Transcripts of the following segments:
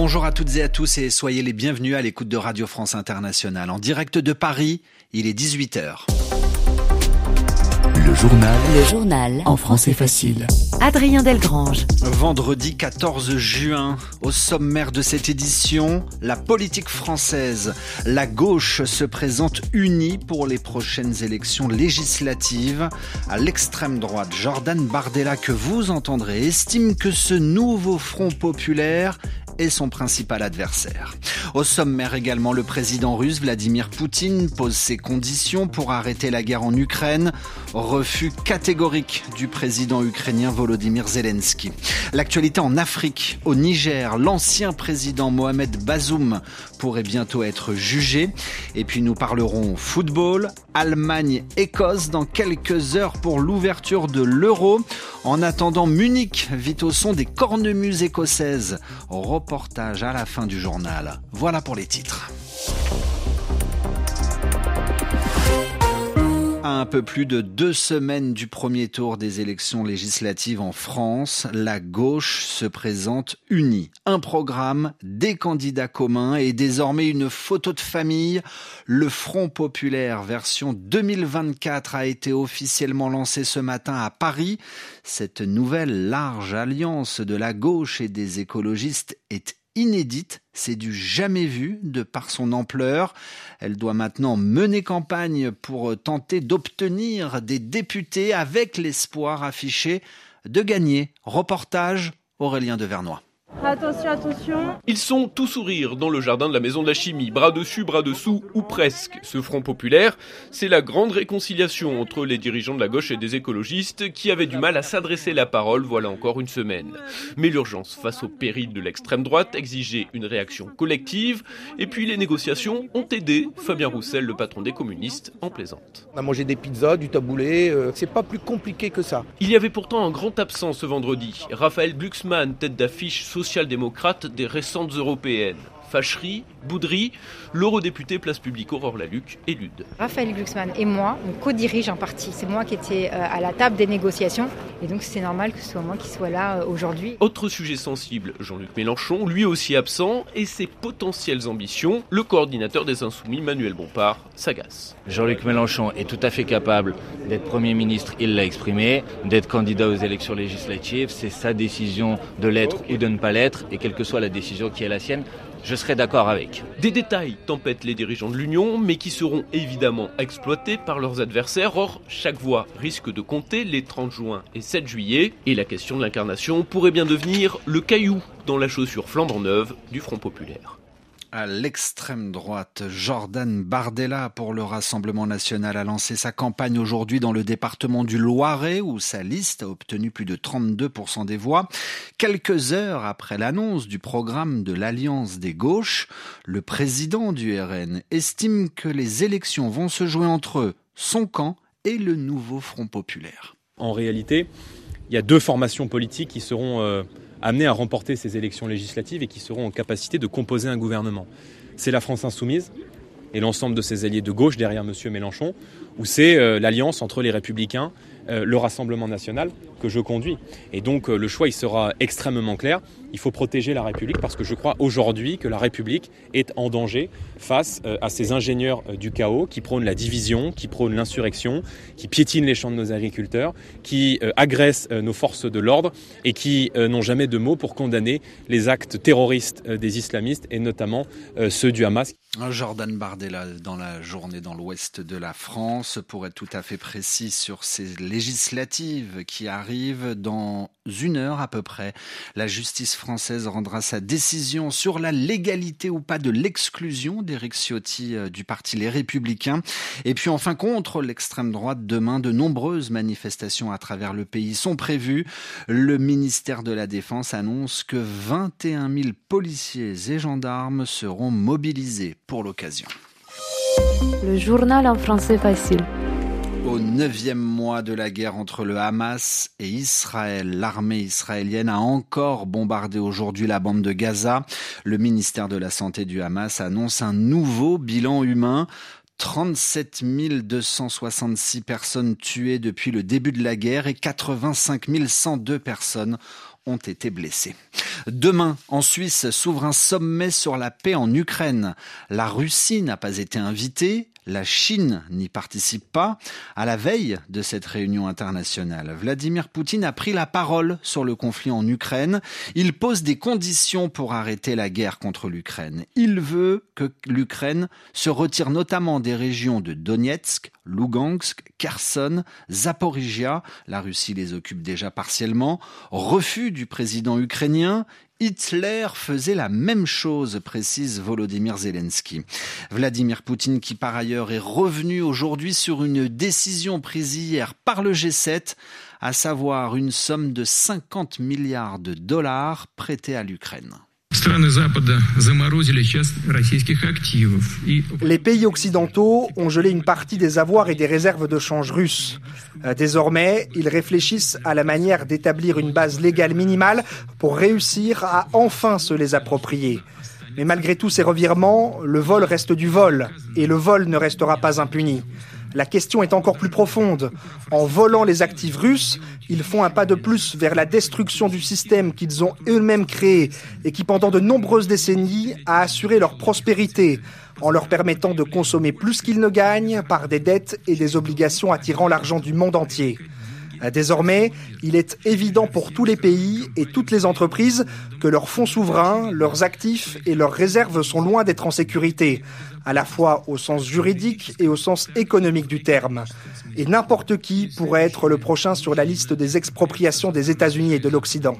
Bonjour à toutes et à tous et soyez les bienvenus à l'écoute de Radio France Internationale. En direct de Paris, il est 18h. Le journal en français facile. Adrien Delgrange. Vendredi 14 juin, au sommaire de cette édition, la politique française. La gauche se présente unie pour les prochaines élections législatives. À l'extrême droite, Jordan Bardella, que vous entendrez, estime que ce nouveau Front populaire est son principal adversaire. Au sommaire également, le président russe Vladimir Poutine pose ses conditions pour arrêter la guerre en Ukraine. Refus catégorique du président ukrainien Volodymyr Zelensky. L'actualité en Afrique, au Niger, l'ancien président Mohamed Bazoum pourrait bientôt être jugé. Et puis nous parlerons football, Allemagne-Écosse dans quelques heures pour l'ouverture de l'Euro. En attendant, Munich vit au son des cornemuses écossaises. Reportage à la fin du journal. Voilà pour les titres. À un peu plus de 2 semaines du premier tour des élections législatives en France, la gauche se présente unie. Un programme, des candidats communs et désormais une photo de famille. Le Front populaire version 2024 a été officiellement lancé ce matin à Paris. Cette nouvelle large alliance de la gauche et des écologistes est inédite, c'est du jamais vu de par son ampleur. Elle doit maintenant mener campagne pour tenter d'obtenir des députés avec l'espoir affiché de gagner. Reportage Aurélien Devernois. Attention. Ils sont tout sourire dans le jardin de la Maison de la Chimie, bras dessus, bras dessous, ou presque. Ce Front populaire, c'est la grande réconciliation entre les dirigeants de la gauche et des écologistes qui avaient du mal à s'adresser la parole voilà encore une semaine. Mais l'urgence face au péril de l'extrême droite exigeait une réaction collective, et puis les négociations ont aidé. Fabien Roussel, le patron des communistes, en plaisante. On a mangé des pizzas, du taboulé, c'est pas plus compliqué que ça. Il y avait pourtant un grand absent ce vendredi, Raphaël Glucksmann, tête d'affiche social-démocrate des récentes européennes. Fâcherie, bouderie, l'eurodéputé Place Publique Aurore Lalucq élude. Raphaël Glucksmann et moi, on co-dirige un parti. C'est moi qui étais à la table des négociations et donc c'est normal que ce soit moi qui sois là aujourd'hui. Autre sujet sensible, Jean-Luc Mélenchon, lui aussi absent, et ses potentielles ambitions, le coordinateur des Insoumis, Manuel Bompard, s'agace. Jean-Luc Mélenchon est tout à fait capable d'être Premier ministre, il l'a exprimé, d'être candidat aux élections législatives, c'est sa décision de l'être ou de ne pas l'être, et quelle que soit la décision qui est la sienne, je serai d'accord avec. Des détails tempêtent les dirigeants de l'Union, mais qui seront évidemment exploités par leurs adversaires. Or, chaque voix risque de compter les 30 juin et 7 juillet. Et la question de l'incarnation pourrait bien devenir le caillou dans la chaussure flambant neuve du Front populaire. À l'extrême droite, Jordan Bardella pour le Rassemblement national a lancé sa campagne aujourd'hui dans le département du Loiret où sa liste a obtenu plus de 32% des voix. Quelques heures après l'annonce du programme de l'Alliance des gauches, le président du RN estime que les élections vont se jouer entre son camp et le nouveau Front populaire. En réalité, il y a 2 formations politiques qui seront amenés à remporter ces élections législatives et qui seront en capacité de composer un gouvernement. C'est la France insoumise et l'ensemble de ses alliés de gauche derrière M. Mélenchon, ou c'est l'alliance entre les Républicains, le Rassemblement national que je conduis. Et donc le choix il sera extrêmement clair. Il faut protéger la République parce que je crois aujourd'hui que la République est en danger face à ces ingénieurs du chaos qui prônent la division, qui prônent l'insurrection, qui piétinent les champs de nos agriculteurs, qui agressent nos forces de l'ordre et qui n'ont jamais de mots pour condamner les actes terroristes des islamistes et notamment ceux du Hamas. Jordan Bardella dans la journée dans l'ouest de la France, pour être tout à fait précis sur ces législatives qui arrivent dans 1 heure à peu près. La justice française rendra sa décision sur la légalité ou pas de l'exclusion d'Éric Ciotti du parti Les Républicains. Et puis enfin, contre l'extrême droite, demain, de nombreuses manifestations à travers le pays sont prévues. Le ministère de la Défense annonce que 21 000 policiers et gendarmes seront mobilisés pour l'occasion. Le journal en français facile. Au 9e mois de la guerre entre le Hamas et Israël, l'armée israélienne a encore bombardé aujourd'hui la bande de Gaza. Le ministère de la Santé du Hamas annonce un nouveau bilan humain. 37 266 personnes tuées depuis le début de la guerre et 85 102 personnes ont été blessés. Demain, en Suisse, s'ouvre un sommet sur la paix en Ukraine. La Russie n'a pas été invitée. La Chine n'y participe pas. À la veille de cette réunion internationale, Vladimir Poutine a pris la parole sur le conflit en Ukraine. Il pose des conditions pour arrêter la guerre contre l'Ukraine. Il veut que l'Ukraine se retire notamment des régions de Donetsk, Lugansk, Kherson, Zaporizhia. La Russie les occupe déjà partiellement. Refus du président ukrainien. Hitler faisait la même chose, précise Volodymyr Zelensky. Vladimir Poutine, qui par ailleurs est revenu aujourd'hui sur une décision prise hier par le G7, à savoir une somme de 50 milliards de dollars prêtés à l'Ukraine. Les pays occidentaux ont gelé une partie des avoirs et des réserves de change russes. Désormais, ils réfléchissent à la manière d'établir une base légale minimale pour réussir à enfin se les approprier. Mais malgré tous ces revirements, le vol reste du vol, et le vol ne restera pas impuni. La question est encore plus profonde. En volant les actifs russes, ils font un pas de plus vers la destruction du système qu'ils ont eux-mêmes créé et qui, pendant de nombreuses décennies, a assuré leur prospérité, en leur permettant de consommer plus qu'ils ne gagnent par des dettes et des obligations attirant l'argent du monde entier. Désormais, il est évident pour tous les pays et toutes les entreprises que leurs fonds souverains, leurs actifs et leurs réserves sont loin d'être en sécurité, à la fois au sens juridique et au sens économique du terme. Et n'importe qui pourrait être le prochain sur la liste des expropriations des États-Unis et de l'Occident.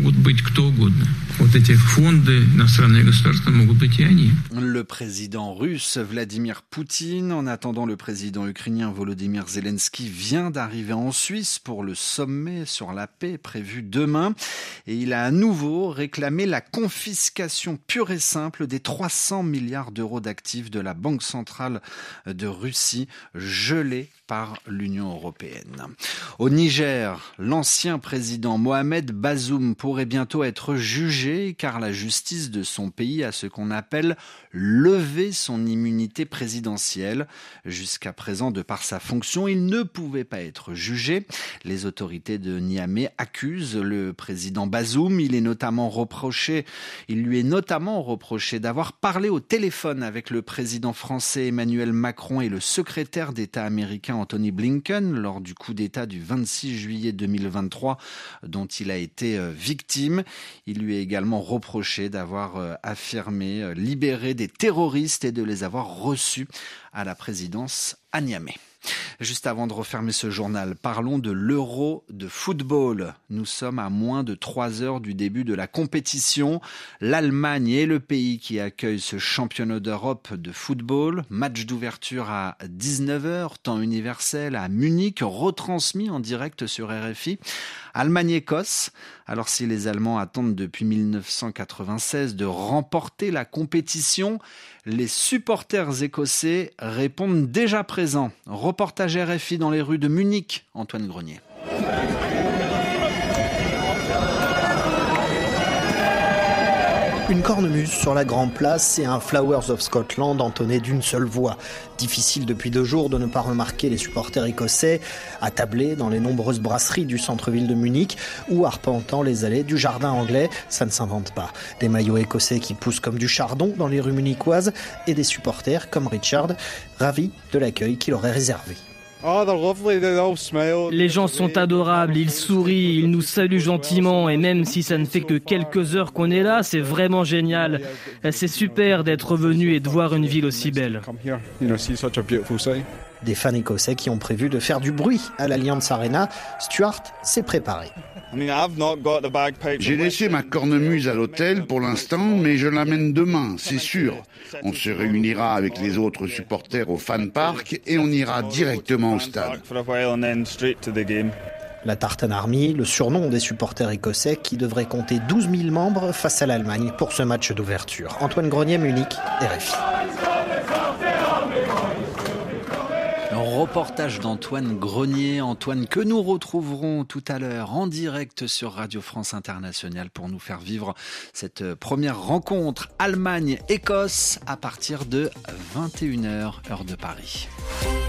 Le président russe Vladimir Poutine, en attendant le président ukrainien Volodymyr Zelensky, vient d'arriver en Suisse pour le sommet sur la paix prévu demain. Et il a à nouveau réclamé la confiscation pure et simple des 300 milliards d'euros d'actifs de la Banque centrale de Russie, gelés par l'Union européenne. Au Niger, l'ancien président Mohamed Bazoum pourrait bientôt être jugé car la justice de son pays a ce qu'on appelle levé son immunité présidentielle. Jusqu'à présent, de par sa fonction, il ne pouvait pas être jugé. Les autorités de Niamey accusent le président Bazoum. Il lui est notamment reproché d'avoir parlé au téléphone avec le président français Emmanuel Macron et le secrétaire d'État américain Anthony Blinken lors du coup d'État du 26 juillet 2023 dont il a été victime. Il lui est également reproché d'avoir affirmé libérer des terroristes et de les avoir reçus à la présidence à Niamey. Juste avant de refermer ce journal, parlons de l'Euro de football. Nous sommes à moins de 3 heures du début de la compétition. L'Allemagne est le pays qui accueille ce championnat d'Europe de football. Match d'ouverture à 19h, temps universel à Munich, retransmis en direct sur RFI. Allemagne-Écosse. Alors si les Allemands attendent depuis 1996 de remporter la compétition, les supporters écossais répondent déjà présents. Reportage RFI dans les rues de Munich, Antoine Grenier. Une cornemuse sur la Grande Place et un Flowers of Scotland entonné d'une seule voix. Difficile depuis 2 jours de ne pas remarquer les supporters écossais attablés dans les nombreuses brasseries du centre-ville de Munich ou arpentant les allées du jardin anglais. Ça ne s'invente pas. Des maillots écossais qui poussent comme du chardon dans les rues munichoises et des supporters comme Richard, ravis de l'accueil qu'il aurait réservé. Les gens sont adorables, ils sourient, ils nous saluent gentiment et même si ça ne fait que quelques heures qu'on est là, c'est vraiment génial. C'est super d'être venu et de voir une ville aussi belle. Des fans écossais qui ont prévu de faire du bruit à l'Allianz Arena. Stuart s'est préparé. J'ai laissé ma cornemuse à l'hôtel pour l'instant, mais je l'amène demain, c'est sûr. On se réunira avec les autres supporters au fan park et on ira directement au stade. La Tartan Army, le surnom des supporters écossais qui devrait compter 12 000 membres face à l'Allemagne pour ce match d'ouverture. Antoine Grenier, Munich, RFI. Reportage d'Antoine Grenier. Antoine, que nous retrouverons tout à l'heure en direct sur Radio France Internationale pour nous faire vivre cette première rencontre Allemagne-Écosse à partir de 21h, heure de Paris.